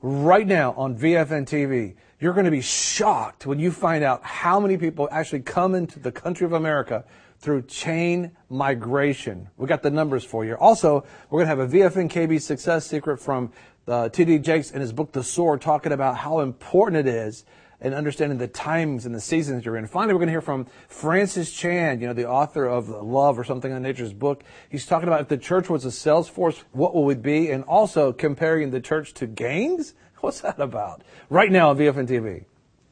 right now on VFN TV. You're going to be shocked when you find out how many people actually come into the country of America through chain migration. We got the numbers for you. Also, we're going to have a VFN KB success secret from T.D. Jakes in his book, The Sword, talking about how important it is in understanding the times and the seasons you're in. Finally, we're going to hear from Francis Chan, the author of Love or Something on Nature's book. He's talking about if the church was a sales force, what will it be? And also comparing the church to gangs. What's that about? Right now on VFN TV.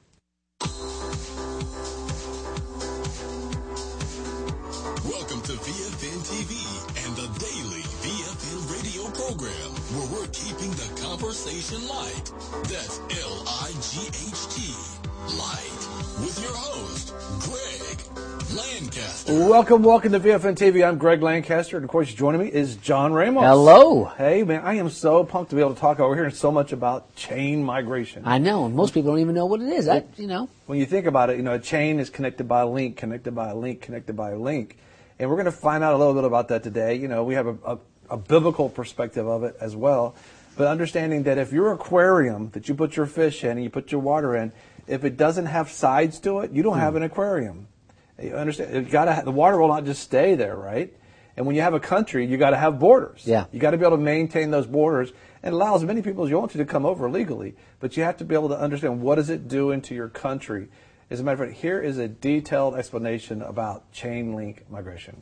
Welcome to VFN TV and the daily VFN radio program, where we're keeping the conversation light. That's L-I-G-H-T, light, with your host, Greg Lancaster. Welcome to VFN TV. I'm Greg Lancaster, and of course joining me is John Ramos. Hello. Hey, man, I am so pumped to be able to talk. We're hearing so much about chain migration. I know, and most people don't even know what it is. When you think about it, a chain is connected by a link, connected by a link, connected by a link. And we're going to find out a little bit about that today. We have a biblical perspective of it as well. But understanding that if your aquarium that you put your fish in and you put your water in, if it doesn't have sides to it, you don't have an aquarium. You understand? The water will not just stay there, right? And when you have a country, you got to have borders. Yeah. You got to be able to maintain those borders and allow as many people as you want to come over legally. But you have to be able to understand what does it do into your country. As a matter of fact, here is a detailed explanation about chain link migration.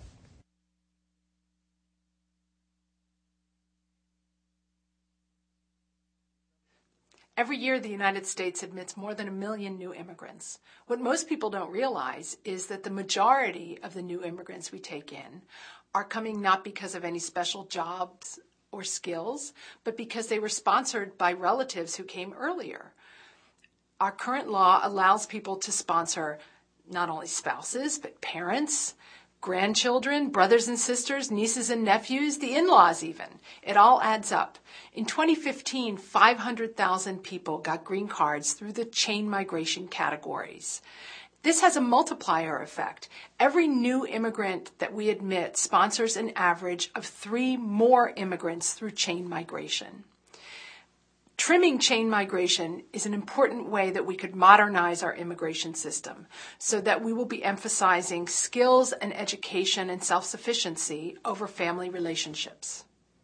Every year, the United States admits more than 1 million new immigrants. What most people don't realize is that the majority of the new immigrants we take in are coming not because of any special jobs or skills, but because they were sponsored by relatives who came earlier. Our current law allows people to sponsor not only spouses, but parents, grandchildren, brothers and sisters, nieces and nephews, the in-laws even. It all adds up. In 2015, 500,000 people got green cards through the chain migration categories. This has a multiplier effect. Every new immigrant that we admit sponsors an average of 3 more immigrants through chain migration. Trimming chain migration is an important way that we could modernize our immigration system so that we will be emphasizing skills and education and self-sufficiency over family relationships.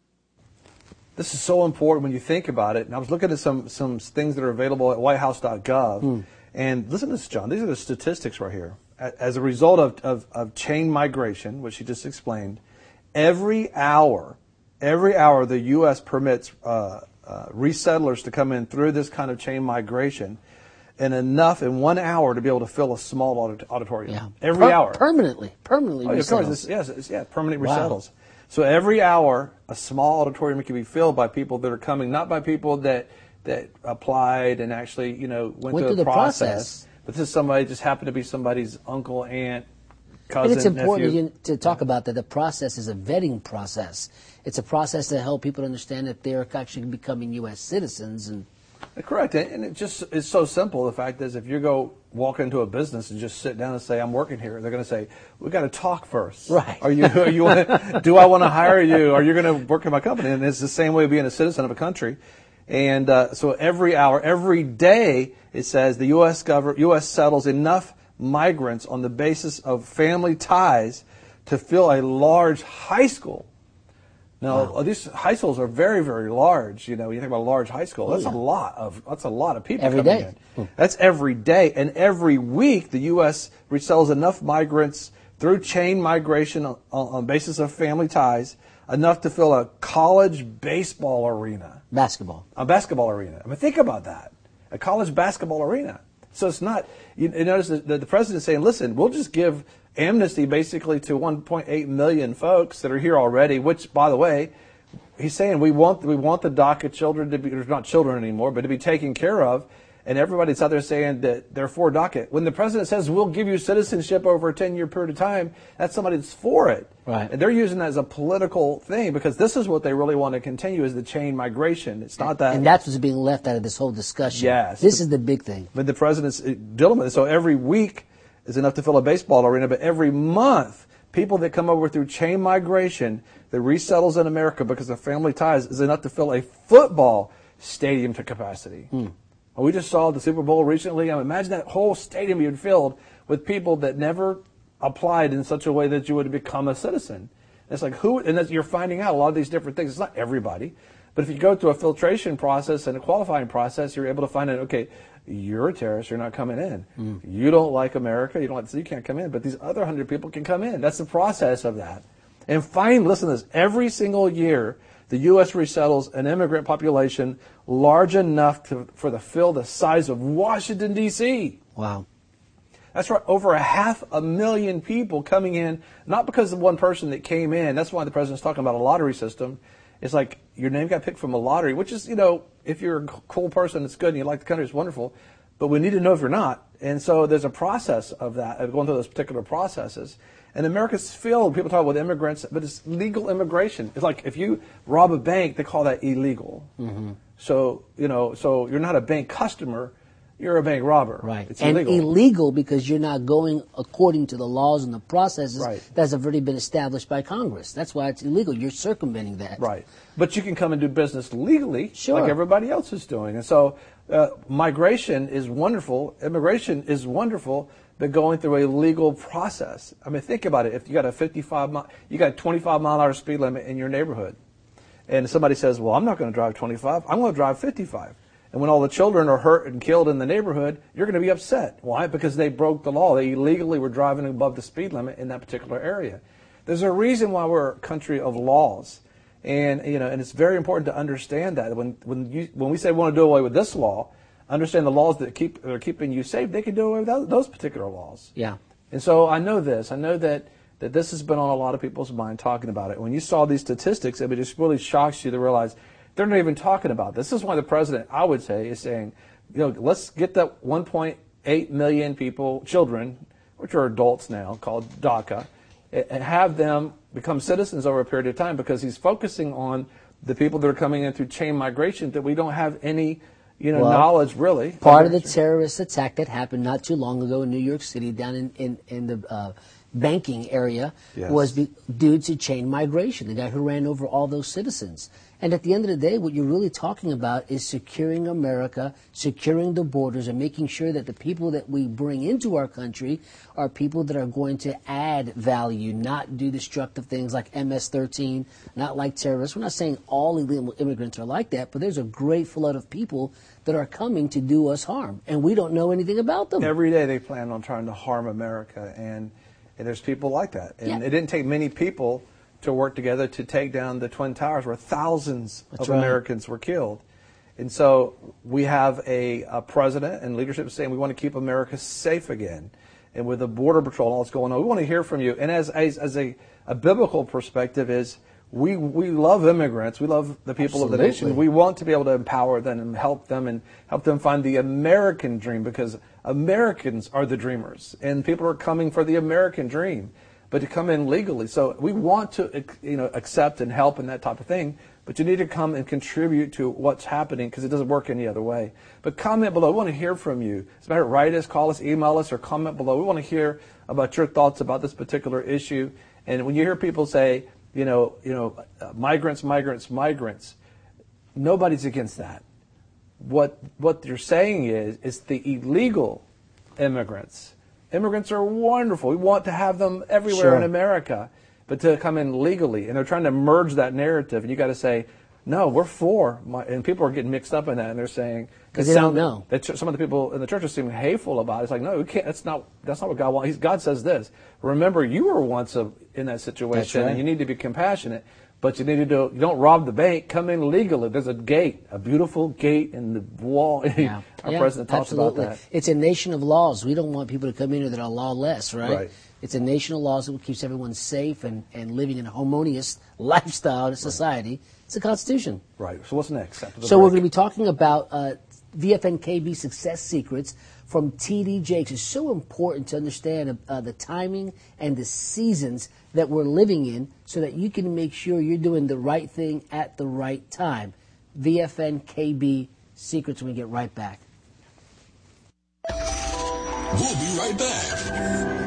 This is so important when you think about it. And I was looking at some things that are available at whitehouse.gov. And listen to this, John. These are the statistics right here. As a result of chain migration, which you just explained, every hour the U.S. permits resettlers to come in through this kind of chain migration, and enough in 1 hour to be able to fill a small auditorium. Yeah. Every hour. Permanently Permanent Wow. resettles. So every hour, a small auditorium can be filled by people that are coming, not by people that applied and actually, went through the process. But this is somebody, just happened to be somebody's uncle, aunt, cousin, And it's important nephew. to talk about that the process is a vetting process. It's a process to help people understand that they're actually becoming U.S. citizens. And Correct. And it just is so simple. The fact is, if you go walk into a business and just sit down and say, I'm working here, they're going to say, we got to talk first. Right. Do I want to hire you? Are you going to work in my company? And it's the same way of being a citizen of a country. And so every hour, every day, it says the U.S. settles enough migrants on the basis of family ties to fill a large high school. Now, These high schools are very, very large. You think about a large high school. That's a lot of people every coming day. in. That's every day, and every week the U.S. resettles enough migrants through chain migration on basis of family ties, enough to fill a college baseball arena, a basketball arena. I mean, think about that, a college basketball arena. So it's not. You notice that the president's saying, "Listen, we'll just give amnesty basically to 1.8 million folks that are here already," which, by the way, he's saying we want the DACA children to be, there's not children anymore, but to be taken care of. And everybody's out there saying that they're for DACA. When the president says we'll give you citizenship over a 10-year period of time, that's somebody that's for it. Right. And they're using that as a political thing because this is what they really want to continue is the chain migration. It's not that. And that's what's being left out of this whole discussion. Yes. This is the big thing. But the president's dealing with it. So every week is enough to fill a baseball arena, but every month, people that come over through chain migration that resettles in America because of family ties is enough to fill a football stadium to capacity. We just saw the Super Bowl recently. Imagine that whole stadium being filled with people that never applied in such a way that you would become a citizen. It's like you're finding out a lot of these different things. It's not everybody, but if you go through a filtration process and a qualifying process, you're able to find out, okay, you're a terrorist, you're not coming in. You don't like America, so you can't come in, but these other 100 people can come in. That's the process of that. And listen to this, every single year, the U.S. resettles an immigrant population large enough to fill the size of Washington, D.C. Wow. That's right, over 500,000 people coming in, not because of one person that came in. That's why the president's talking about a lottery system. It's like your name got picked from a lottery, which is, if you're a cool person, it's good and you like the country, it's wonderful. But we need to know if you're not. And so there's a process of that, of going through those particular processes. And America's filled, people talk about immigrants, but it's legal immigration. It's like if you rob a bank, they call that illegal. So, so you're not a bank customer, you're a bank robber. Right. It's and illegal. Illegal because you're not going according to the laws and the processes that have already been established by Congress. That's why it's illegal. You're circumventing that. Right. But you can come and do business legally Sure. like everybody else is doing. And so migration is wonderful. Immigration is wonderful, but going through a legal process. I mean, think about it. If you got a 25-mile-an-hour speed limit in your neighborhood, and somebody says, well, I'm not going to drive 25, I'm going to drive 55. And when all the children are hurt and killed in the neighborhood, you're going to be upset. Why? Because they broke the law. They illegally were driving above the speed limit in that particular area. There's a reason why we're a country of laws. And, and it's very important to understand that. When we say we want to do away with this law, understand the laws that are keeping you safe, they can do away with those particular laws. Yeah. And so I know this. I know that this has been on a lot of people's mind talking about it. When you saw these statistics, it just really shocks you to realize they're not even talking about this. This is why the president, I would say, is saying, let's get that 1.8 million people, children, which are adults now, called DACA, and have them become citizens over a period of time, because he's focusing on the people that are coming in through chain migration that we don't have any knowledge really. Part of the terrorist attack that happened not too long ago in New York City, down in the banking area, was due to chain migration, the guy who ran over all those citizens. And at the end of the day, what you're really talking about is securing America, securing the borders, and making sure that the people that we bring into our country are people that are going to add value, not do destructive things like MS-13, not like terrorists. We're not saying all illegal immigrants are like that, but there's a great flood of people that are coming to do us harm, and we don't know anything about them. Every day they plan on trying to harm America, and there's people like that. And it didn't take many people to work together to take down the Twin Towers, where thousands of Americans were killed. And so we have a president and leadership saying we want to keep America safe again. And with the Border Patrol and all that's going on, we want to hear from you. And as a biblical perspective is, we love immigrants. We love the people of the nation. We want to be able to empower them and help them find the American dream, because Americans are the dreamers. And people are coming for the American dream, but to come in legally. So we want to accept and help and that type of thing, but you need to come and contribute to what's happening, because it doesn't work any other way. But comment below. We want to hear from you. As a matter of write us, call us, email us, or comment below. We want to hear about your thoughts about this particular issue. And when you hear people say, migrants, nobody's against that. What you're saying is the illegal immigrants. Immigrants are wonderful. We want to have them everywhere in America, but to come in legally. And they're trying to merge that narrative. And you got to say, no, we're for. And people are getting mixed up in that. And they're saying, because they don't know. Some of the people in the church are seeming hateful about it. It's like, no, we can't. That's not what God wants. God says this. Remember, you were once in that situation, and you need to be compassionate. But you don't rob the bank. Come in legally. There's a gate, a beautiful gate in the wall. Our president talks about that. It's a nation of laws. We don't want people to come in here that are lawless, right? It's a nation of laws that keeps everyone safe and living in a harmonious lifestyle in society. It's the Constitution. Right. So what's next? So we're going to be talking about VFN-KB success secrets from TD Jakes. It's so important to understand the timing and the seasons that we're living in, so that you can make sure you're doing the right thing at the right time. VFN-KB secrets when we get right back. We'll be right back.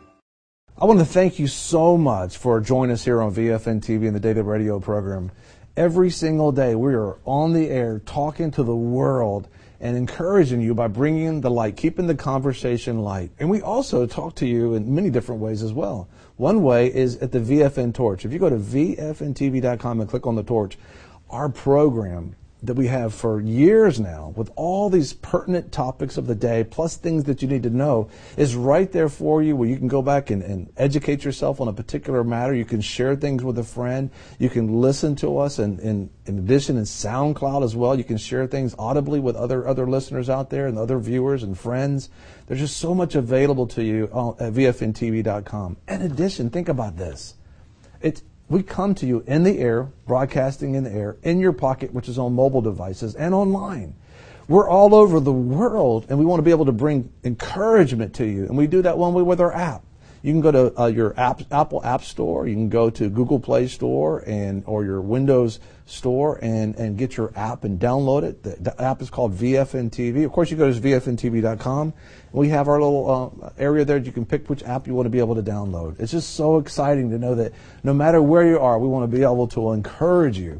I want to thank you so much for joining us here on VFN TV and the Daily Radio program. Every single day we are on the air talking to the world and encouraging you by bringing the light, keeping the conversation light. And we also talk to you in many different ways as well. One way is at the VFN Torch. If you go to VFNTV.com and click on the torch, our program that we have for years now with all these pertinent topics of the day plus things that you need to know is right there for you, where you can go back and educate yourself on a particular matter. You can share things with a friend. You can listen to us in addition in SoundCloud as well. You can share things audibly with other listeners out there and other viewers and friends. There's just so much available to you at VFNTV.com. In addition, think about this. We come to you in the air, broadcasting in the air, in your pocket, which is on mobile devices, and online. We're all over the world, and we want to be able to bring encouragement to you. And we do that one way with our app. You can go to your Apple App Store. You can go to Google Play Store or your Windows Store and get your app and download it. The app is called VFN TV. Of course, you go to VFNTV.com. We have our little area there that you can pick which app you want to be able to download. It's just so exciting to know that no matter where you are, we want to be able to encourage you.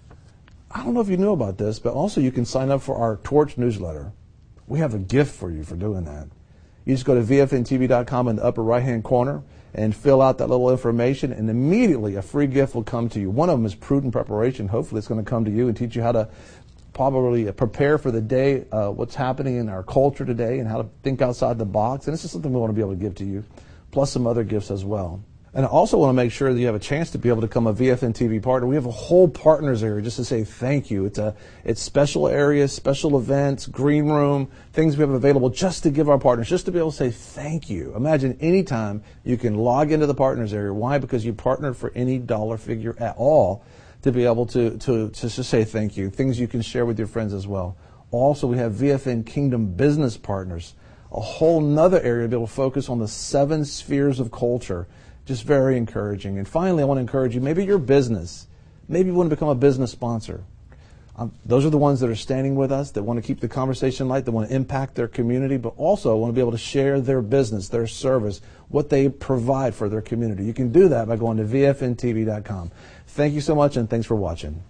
I don't know if you knew about this, but also you can sign up for our Torch newsletter. We have a gift for you for doing that. You just go to VFNTV.com in the upper right-hand corner and fill out that little information, and immediately a free gift will come to you. One of them is Prudent Preparation. Hopefully it's going to come to you and teach you how to probably prepare for the day, what's happening in our culture today, and how to think outside the box. And this is something we want to be able to give to you, plus some other gifts as well. And I also want to make sure that you have a chance to be able to become a VFN TV partner. We have a whole partners area just to say thank you. It's special areas, special events, green room, things we have available just to give our partners, just to be able to say thank you. Imagine anytime you can log into the partners area. Why? Because you partnered for any dollar figure at all to be able to just say thank you. Things you can share with your friends as well. Also, we have VFN Kingdom Business Partners, a whole nother area to be able to focus on the 7 spheres of culture. Just very encouraging. And finally, I want to encourage you, maybe your business, maybe you want to become a business sponsor. Those are the ones that are standing with us, that want to keep the conversation light, that want to impact their community, but also want to be able to share their business, their service, what they provide for their community. You can do that by going to VFNTV.com. Thank you so much, and thanks for watching.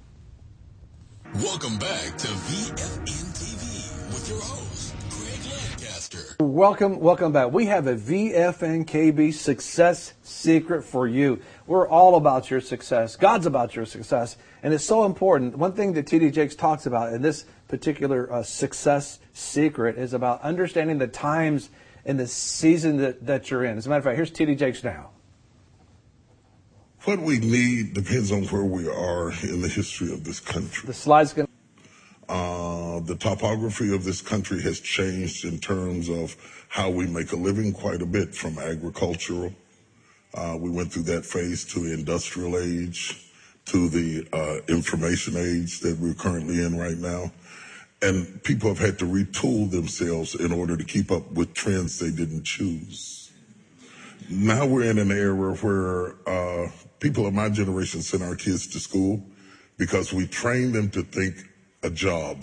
Welcome back to VFN TV with your host, Greg Lancaster. Welcome back. We have a VFNKB success secret for you. We're all about your success. God's about your success. And it's so important. One thing that T.D. Jakes talks about in this particular success secret is about understanding the times and the season that you're in. As a matter of fact, here's T.D. Jakes now. What we need depends on where we are in the history of this country. The slide's going to... The topography of this country has changed in terms of how we make a living quite a bit, from agricultural. We went through that phase to the industrial age, to the information age that we're currently in right now. And people have had to retool themselves in order to keep up with trends they didn't choose. Now we're in an era where people of my generation send our kids to school because we train them to think a job.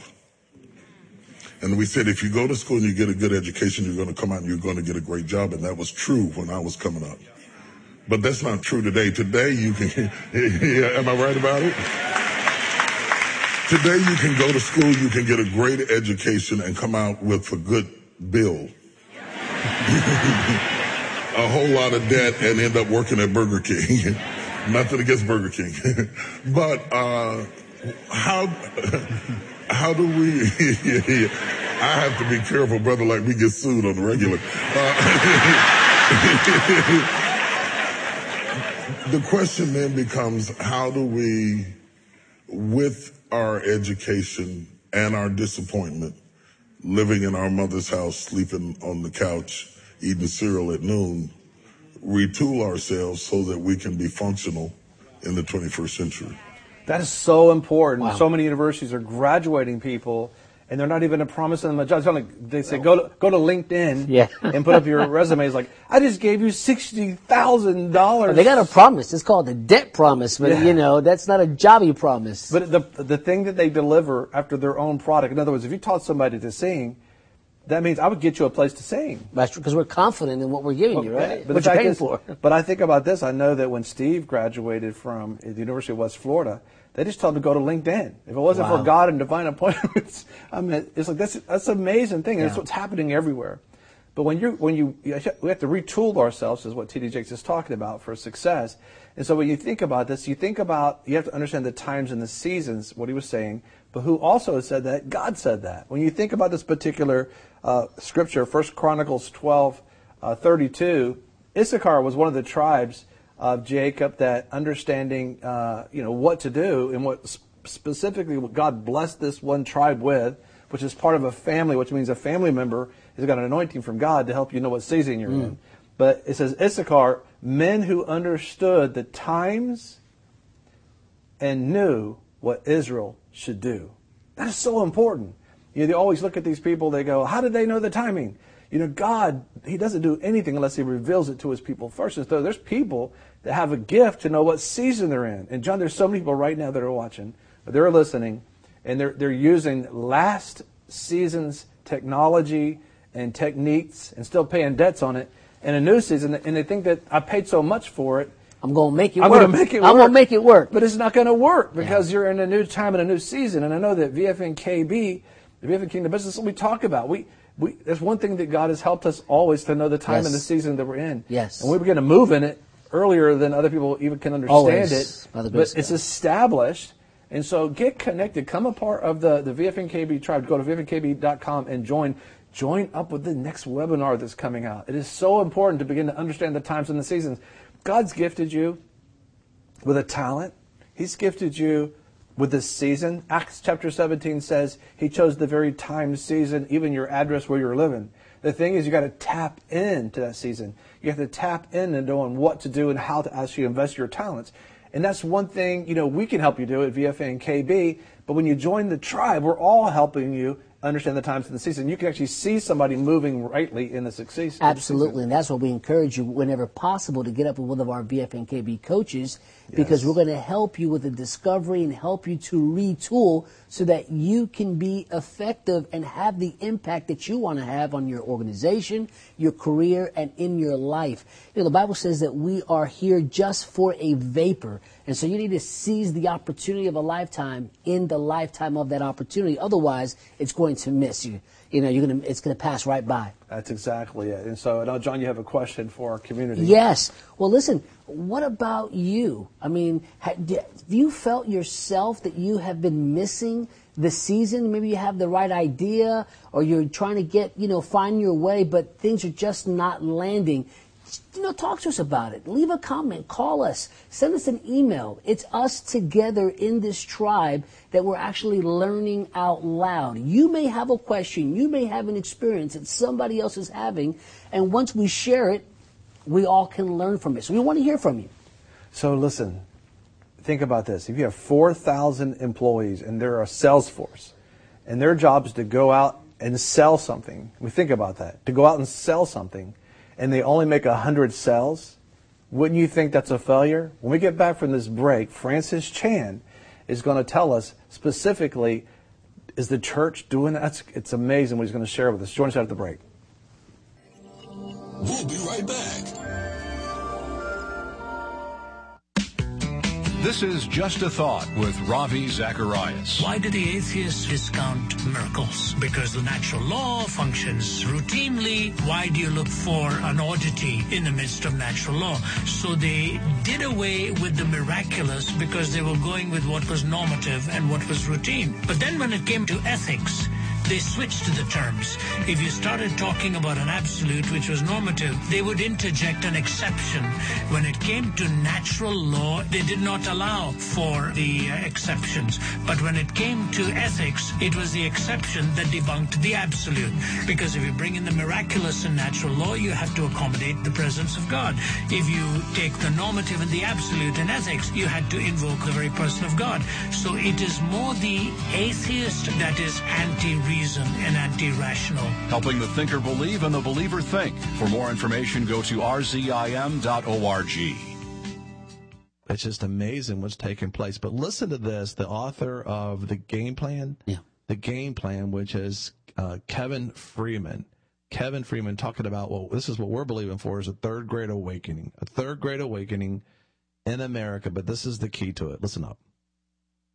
And we said, if you go to school and you get a good education, you're going to come out and you're going to get a great job. And that was true when I was coming up. But that's not true today. Today you can, yeah, am I right about it? Today you can go to school, you can get a great education and come out with a good bill. A whole lot of debt and end up working at Burger King. Nothing against Burger King. But how do we, I have to be careful, brother, like we get sued on the regular. The question then becomes, how do we, with our education and our disappointment, living in our mother's house, sleeping on the couch, eating cereal at noon, retool ourselves so that we can be functional in the 21st century? That is so important. Wow. So many universities are graduating people, and they're not even promising them a job. They say, go to LinkedIn and put up your resume. It's like, I just gave you $60,000. They got a promise. It's called a debt promise, but that's not a jobby promise. But the thing that they deliver after their own product, in other words, if you taught somebody to sing, that means I would get you a place to sing. That's because we're confident in what we're giving you, right? But what you're paying for. But I think about this. I know that when Steve graduated from the University of West Florida, They just told them to go to LinkedIn. If it wasn't for God and divine appointments, I mean, it's like that's an amazing thing. And it's what's happening everywhere. But we have to retool ourselves, is what T.D. Jakes is talking about, for success. And so when you think about this, you have to understand the times and the seasons, what he was saying. But who also said that? God said that. When you think about this particular scripture, 1 Chronicles 12:32, Issachar was one of the tribes of Jacob that understanding, what to do, and what specifically what God blessed this one tribe with, which is part of a family, which means a family member has got an anointing from God to help you know what season you're in. But it says Issachar, men who understood the times and knew what Israel should do. That is so important. They always look at these people, they go, how did they know the timing? God, he doesn't do anything unless he reveals it to his people first. And so there's people that have a gift to know what season they're in. And John, there's so many people right now that are watching, they're listening, and they're using last season's technology and techniques and still paying debts on it in a new season, and they think that I paid so much for it, I'm going to make it work. I'm going to make it work. But it's not going to work because you're in a new time and a new season. And I know that VFNKB, the VFN Kingdom Business, we talk about. There's one thing that God has helped us always to know the time and the season that we're in. Yes. And we begin to move in it earlier than other people even can understand it. But it's established. And so get connected. Come a part of the VFNKB tribe. Go to VFNKB.com and join up with the next webinar that's coming out. It is so important to begin to understand the times and the seasons. God's gifted you with a talent. He's gifted you with this season. Acts chapter 17 says he chose the very time, season, even your address where you're living. The thing is, you got to tap into that season. You have to tap into knowing what to do and how to actually invest your talents. And that's one thing, we can help you do at VFNKB. But when you join the tribe, we're all helping you understand the times of the season. You can actually see somebody moving rightly in the success. Absolutely, and that's what we encourage you whenever possible to get up with one of our VFNKB coaches, because we're going to help you with the discovery and help you to retool so that you can be effective and have the impact that you want to have on your organization, your career, and in your life. The Bible says that we are here just for a vapor, and so you need to seize the opportunity of a lifetime in the lifetime of that opportunity. Otherwise, it's going to miss you. It's going to pass right by. That's exactly it. And so, now, John, you have a question for our community. Yes. Well, listen, what about you? I mean, have you felt yourself that you have been missing the season? Maybe you have the right idea, or you're trying to get, find your way, but things are just not landing. Talk to us about it. Leave a comment. Call us. Send us an email. It's us together in this tribe that we're actually learning out loud. You may have a question. You may have an experience that somebody else is having. And once we share it, we all can learn from it. So we want to hear from you. So listen, think about this. If you have 4,000 employees and they're a sales force, and their job is to go out and sell something, we think about that, to go out and sell something, and they only make 100 sales, wouldn't you think that's a failure? When we get back from this break, Francis Chan is going to tell us specifically, is the church doing that? It's amazing what he's going to share with us. Join us after the break. We'll be right back. This is Just a Thought with Ravi Zacharias. Why do the atheists discount miracles? Because the natural law functions routinely. Why do you look for an oddity in the midst of natural law? So they did away with the miraculous because they were going with what was normative and what was routine. But then when it came to ethics, they switched to the terms. If you started talking about an absolute, which was normative, they would interject an exception. When it came to natural law, they did not allow for the exceptions. But when it came to ethics, it was the exception that debunked the absolute. Because if you bring in the miraculous in natural law, you have to accommodate the presence of God. If you take the normative and the absolute in ethics, you had to invoke the very person of God. So it is more the atheist that is anti-reason and anti-rational. Helping the thinker believe and the believer think. For more information, go to rzim.org. It's just amazing what's taking place. But listen to this, the author of The Game Plan, The Game Plan, which is Kevin Freeman. Kevin Freeman talking about, well, this is what we're believing for, is a third great awakening in America. But this is the key to it. Listen up.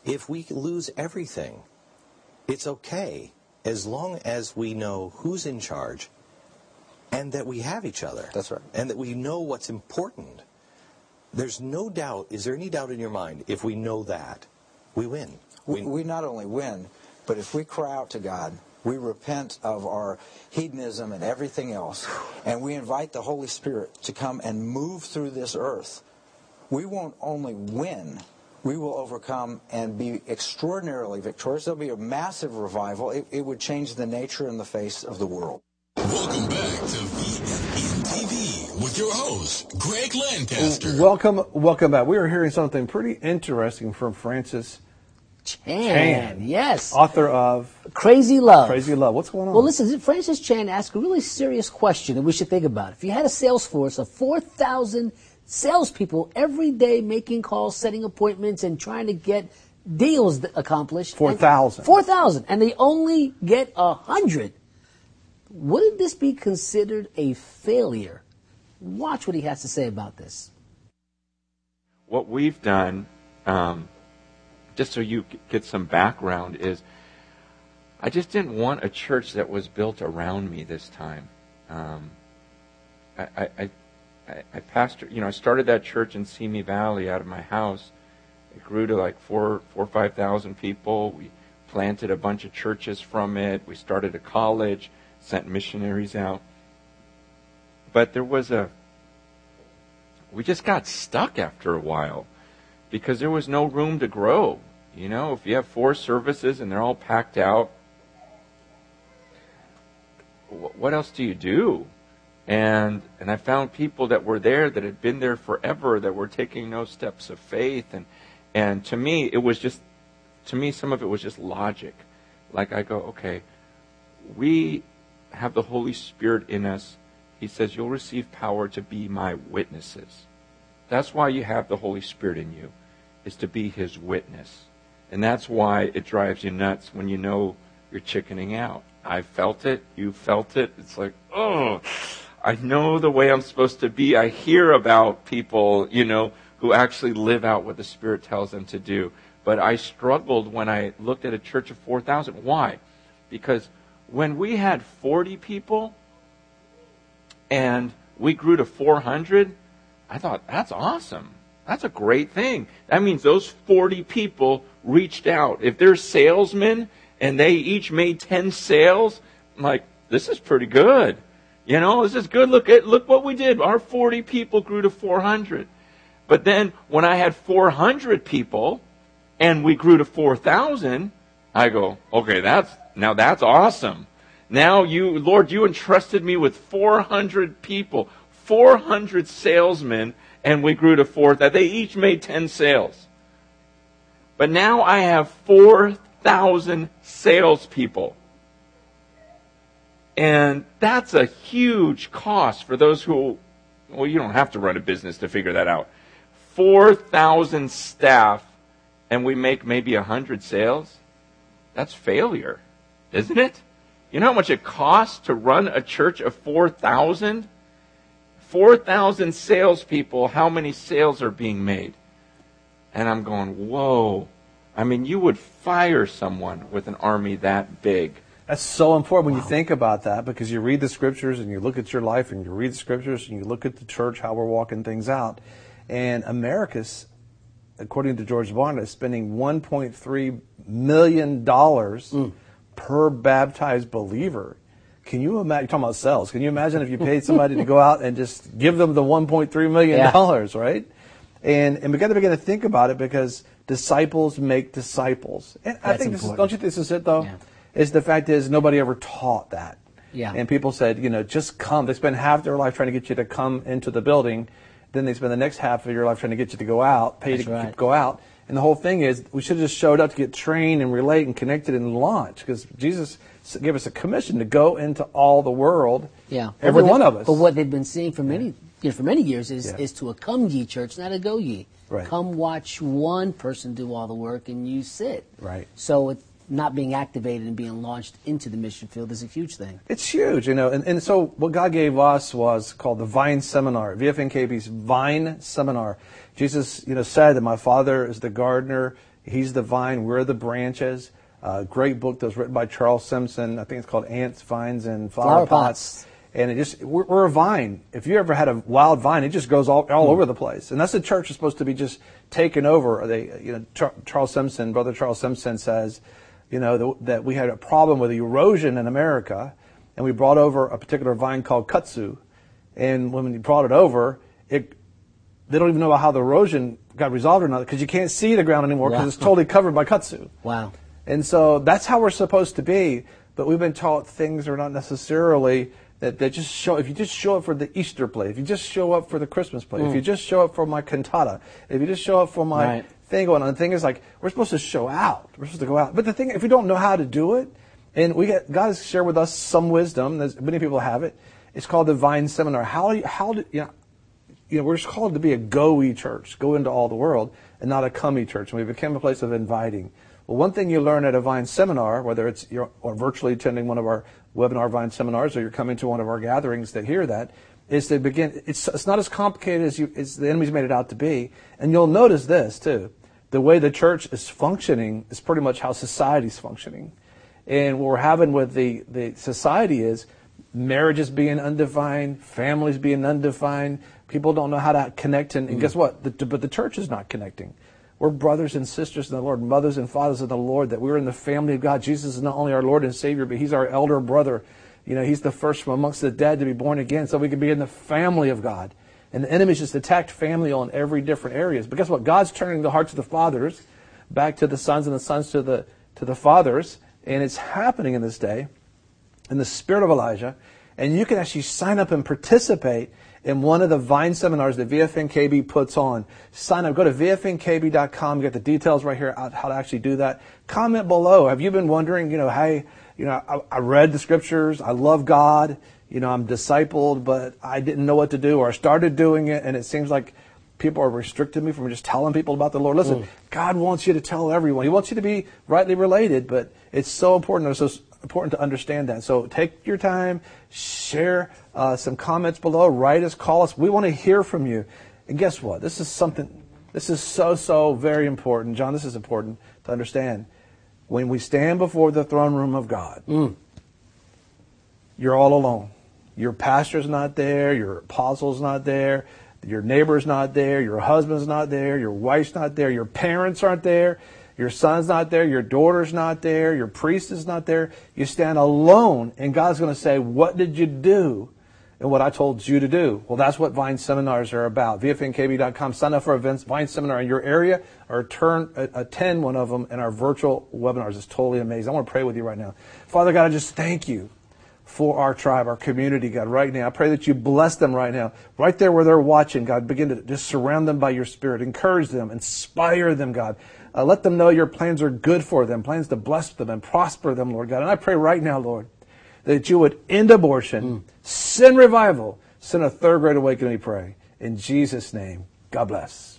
if we lose everything, it's okay as long as we know who's in charge and that we have each other. That's right. And that we know what's important. There's no doubt, is there any doubt in your mind, if we know that, we win? We not only win, but if we cry out to God, we repent of our hedonism and everything else, and we invite the Holy Spirit to come and move through this earth, we won't only win, we will overcome and be extraordinarily victorious. There'll be a massive revival. It would change the nature and the face of the world. Welcome back to VFN TV with your host, Greg Lancaster. Welcome back. We are hearing something pretty interesting from Francis Chan. Yes. Author of Crazy Love. Crazy Love. What's going on? Well, listen, Francis Chan asked a really serious question that we should think about. If you had a sales force of 4,000 salespeople every day making calls, setting appointments, and trying to get deals accomplished. 4,000. 4,000. And they only get 100. Wouldn't this be considered a failure? Watch what he has to say about this. What we've done, just so you get some background, is I just didn't want a church that was built around me this time. I pastored, I started that church in Simi Valley out of my house. It grew to like 4,000 or 5,000 people. We planted a bunch of churches from it. We started a college, sent missionaries out. But we just got stuck after a while because there was no room to grow. If you have 4 services and they're all packed out, what else do you do? And I found people that were there that had been there forever, that were taking no steps of faith. And to me, some of it was just logic. Like I go, okay, we have the Holy Spirit in us. He says, you'll receive power to be my witnesses. That's why you have the Holy Spirit in you, is to be His witness. And that's why it drives you nuts when you know you're chickening out. I felt it. You felt it. It's like, oh, I know the way I'm supposed to be. I hear about people, who actually live out what the Spirit tells them to do. But I struggled when I looked at a church of 4,000. Why? Because when we had 40 people and we grew to 400, I thought, that's awesome. That's a great thing. That means those 40 people reached out. If they're salesmen and they each made 10 sales, I'm like, this is pretty good. This is good. Look what we did. Our 40 people grew to 400. But then when I had 400 people and we grew to 4,000, I go, okay, that's awesome. Now Lord, you entrusted me with 400 people, 400 salesmen, and we grew to 4,000. They each made 10 sales. But now I have 4,000 salespeople. And that's a huge cost for those who, you don't have to run a business to figure that out. 4,000 staff, and we make maybe 100 sales? That's failure, isn't it? You know how much it costs to run a church of 4,000? 4,000 salespeople, how many sales are being made? And I'm going, whoa. I mean, you would fire someone with an army that big. That's so important when you think about that, because you read the scriptures and you look at your life and you read the scriptures and you look at the church, how we're walking things out. And America's, according to George Barna, is spending $1.3 million per baptized believer. Can you imagine? You're talking about sales. Can you imagine if you paid somebody to go out and just give them the $1.3 million, right? And we got to begin to think about it, because disciples make disciples. And I think don't you think this is it, though? Yeah. Is the fact is nobody ever taught that. Yeah. And people said, just come. They spend half their life trying to get you to come into the building. Then they spend the next half of your life trying to get you to go out, pay to go out. And the whole thing is, we should have just showed up to get trained and relate and connected and launch, because Jesus gave us a commission to go into all the world. Yeah, every one of us. But what they've been seeing for many years is to a come ye church, not a go ye. Right. Come watch one person do all the work and you sit. Right. So it's not being activated and being launched into the mission field is a huge thing. It's huge, And so what God gave us was called the Vine Seminar, VFNKB's Vine Seminar. Jesus, said that my Father is the gardener, He's the vine, we're the branches. Great book that was written by Charles Simpson. I think it's called Ants, Vines, and Flower Pots. And we're a vine. If you ever had a wild vine, it just goes all over the place. And that's the church is supposed to be just taken over. Charles Simpson, Brother Charles Simpson says, that we had a problem with erosion in America, and we brought over a particular vine called kudzu. And when we brought it over, they don't even know how the erosion got resolved or not, because you can't see the ground anymore because it's totally covered by kudzu. Wow. And so that's how we're supposed to be. But we've been taught things are not necessarily that just show. If you just show up for the Easter play, if you just show up for the Christmas play, if you just show up for my cantata, if you just show up for my thing going on, the thing is like we're supposed to show out. We're supposed to go out. But the thing, if we don't know how to do it, and God has shared with us some wisdom, many people have it. It's called the Vine Seminar. We're just called to be a go-y church, go into all the world, and not a come-y church. And we became a place of inviting. Well, one thing you learn at a Vine Seminar, whether it's you're virtually attending one of our webinar Vine seminars or you're coming to one of our gatherings that hear that, is to begin. It's not as complicated as the enemy's made it out to be. And you'll notice this too: the way the church is functioning is pretty much how society's functioning. And what we're having with the society is marriages being undefined, families being undefined. People don't know how to connect, and guess what? But the church is not connecting. We're brothers and sisters in the Lord, mothers and fathers in the Lord, that we're in the family of God. Jesus is not only our Lord and Savior, but He's our elder brother. He's the first from amongst the dead to be born again, so we can be in the family of God. And the enemy's just attacked family on every different areas. But guess what? God's turning the hearts of the fathers back to the sons, and the sons to the fathers. And it's happening in this day, in the spirit of Elijah. And you can actually sign up and participate in one of the Vine seminars that VFNKB puts on. Sign up. Go to VFNKB.com. You get the details right here how to actually do that. Comment below. Have you been wondering, hey, I read the scriptures. I love God. I'm discipled, but I didn't know what to do, or I started doing it, and it seems like people are restricting me from just telling people about the Lord. Listen, God wants you to tell everyone. He wants you to be rightly related, but it's so important. It's so important to understand that. So take your time, share some comments below, write us, call us. We want to hear from you. And guess what? This is so very important. John, this is important to understand. When we stand before the throne room of God, you're all alone. Your pastor's not there, your apostle's not there, your neighbor's not there, your husband's not there, your wife's not there, your parents aren't there, your son's not there, your daughter's not there, your priest is not there. You stand alone, and God's going to say, what did you do? And what I told you to do. Well, that's what Vine Seminars are about. VFNKB.com. Sign up for events, Vine Seminar in your area, or attend one of them in our virtual webinars. It's totally amazing. I want to pray with you right now. Father God, I just thank you for our tribe, our community, God, right now. I pray that you bless them right now. Right there where they're watching, God, begin to just surround them by your Spirit. Encourage them, inspire them, God. Let them know your plans are good for them, plans to bless them and prosper them, Lord God. And I pray right now, Lord, that you would end abortion, send revival, send a third great awakening, we pray. In Jesus' name, God bless.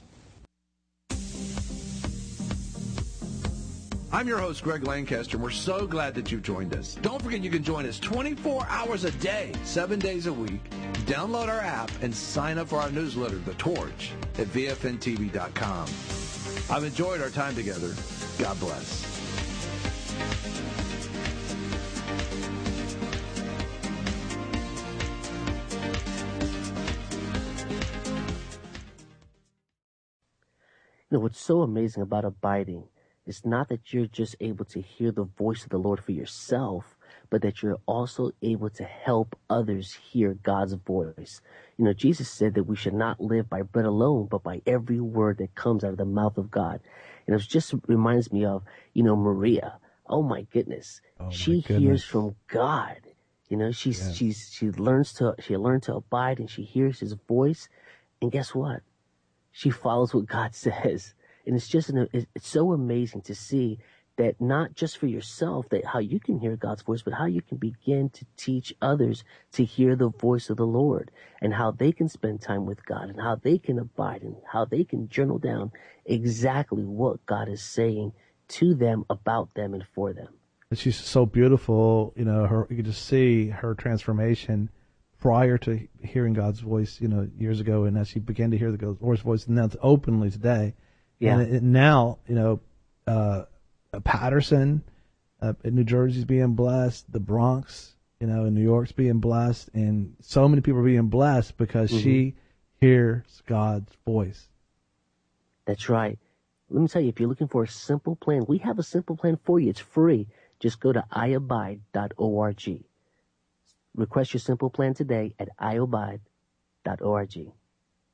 I'm your host, Greg Lancaster, and we're so glad that you've joined us. Don't forget you can join us 24 hours a day, 7 days a week. Download our app and sign up for our newsletter, The Torch, at VFNTV.com. I've enjoyed our time together. God bless. What's so amazing about abiding is not that you're just able to hear the voice of the Lord for yourself, but that you're also able to help others hear God's voice. Jesus said that we should not live by bread alone, but by every word that comes out of the mouth of God. And it just reminds me of, Maria. Oh my goodness. She hears from God. She learned to abide, and she hears his voice. And guess what? She follows what God says. And it's so amazing to see that not just for yourself, that how you can hear God's voice, but how you can begin to teach others to hear the voice of the Lord, and how they can spend time with God, and how they can abide, and how they can journal down exactly what God is saying to them, about them, and for them. She's so beautiful. You can just see her transformation prior to hearing God's voice, years ago, and as she began to hear the Lord's voice, and that's openly today. Yeah. And now, Patterson in New Jersey's being blessed. The Bronx, in New York's being blessed, and so many people are being blessed because she hears God's voice. That's right. Let me tell you, if you're looking for a simple plan, we have a simple plan for you. It's free. Just go to iabide.org. Request your simple plan today at iabide.org.